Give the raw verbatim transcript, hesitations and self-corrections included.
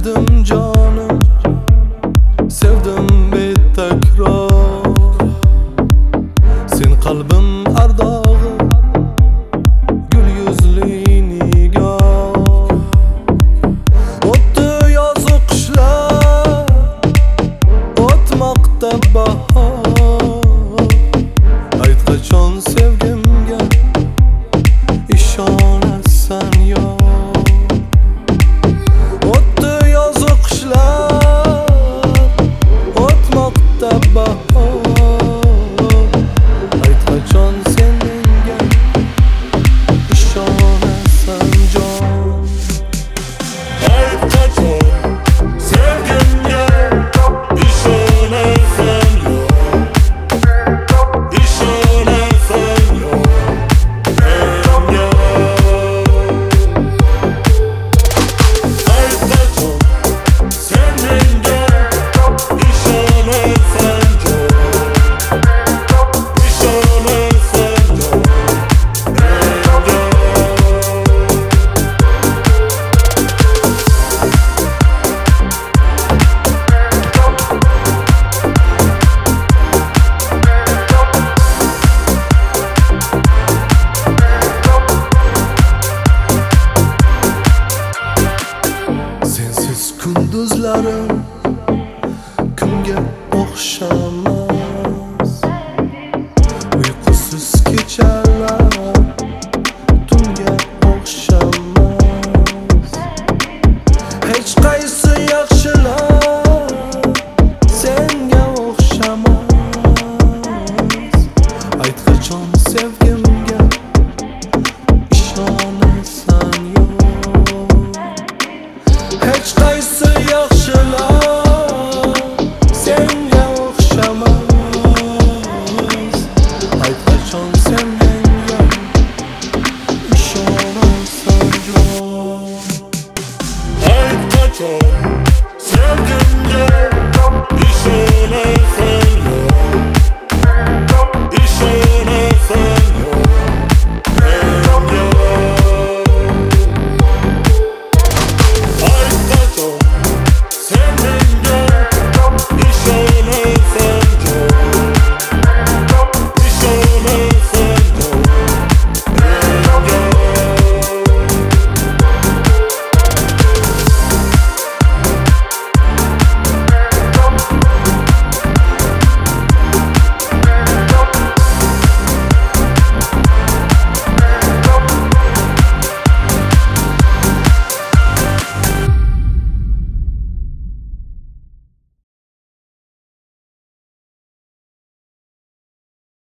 Sevdim canım, sevdim bir tekrar. Sen kalbim ardağı, gül yüzlü nigar. O'tdi yozu qishlar, o'tmoqda bahor. Ayt qachon sevgimga ishonasan yo. Kunduzlarim kunga o'xshamas, uyqusiz kechalar tunga o'xshamas. Hech qaysi yaxshilar senga o'xshamas. Ayt qachon sevgimga ishonasan yo. Hech qaysi yaxshilar senga o'xshamas. Ayt qachon sen menga ishonasan jon. Ayt qachon sevgimga ishonasan.